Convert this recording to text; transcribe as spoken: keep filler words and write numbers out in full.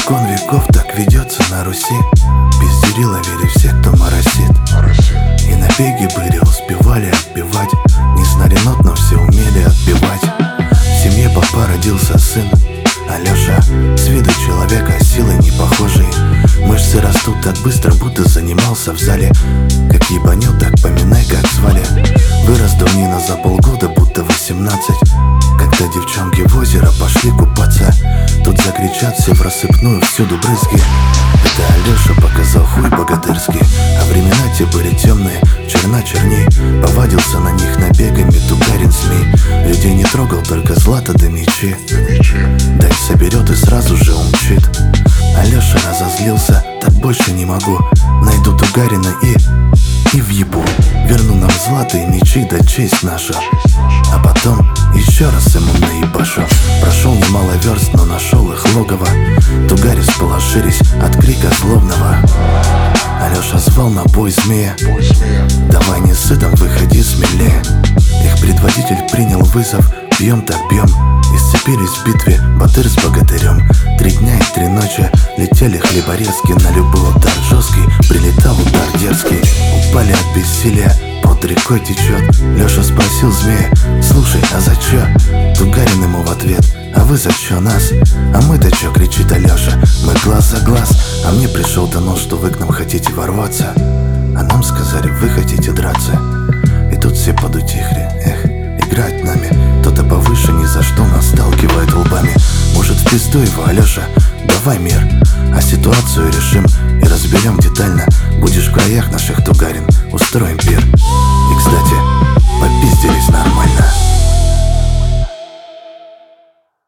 Испокон веков так ведется на Руси. Пиздюри ловили все, кто моросит. И набеги были, успевали отбивать. Не знали нот, но все умели отбивать. В семье папа родился сын Алёша, с виду человека, силой не похожий. Мышцы растут так быстро, будто занимался в зале. Как ебанет, так поминай, как звали. Вырос давнина за полгода, будто восемнадцать. Когда девчонки в озеро пошли купаться, тут закричат все в рассыпную, всюду брызги. Это Алёша показал хуй богатырский. А времена те были темные, черна черней. Повадился на них набегами тугарин змей. Людей не трогал, только злато да мечи. Дай соберет и сразу же умчит. Алёша разозлился, так больше не могу. Найду тугарина и... и въебу. Верну нам злато и мечи, да честь наша. А потом еще раз ему наебашу. Прошел немало верст, но нашел их логово. Тугари сполошились от крика злобного. Алёша звал на бой змея. Давай не сытом, выходи смелее. Их предводитель принял вызов. Бьем так бьем. И сцепились в битве батыр с богатырем. Три дня и три ночи летели хлеборезки. На любой удар жесткий прилетал удар дерзкий. Упали от бессилия, под рекой течет. Леша спросил змея: слушай, а за чё? Тугарин ему в ответ: а вы за чё нас? А мы-то чё, кричит Алёша, мы глаз за глаз. А мне пришел донос, что вы к нам хотите ворваться. А нам сказали, вы хотите драться. И тут все подутихли, эх, играть нами. Кто-то повыше ни за что нас сталкивает лбами. Может, в пизду его, Алёша, давай мир. А ситуацию решим и разберем детально. Будешь в краях наших, тугарин, устроим пир. И, кстати, попиздились нормально.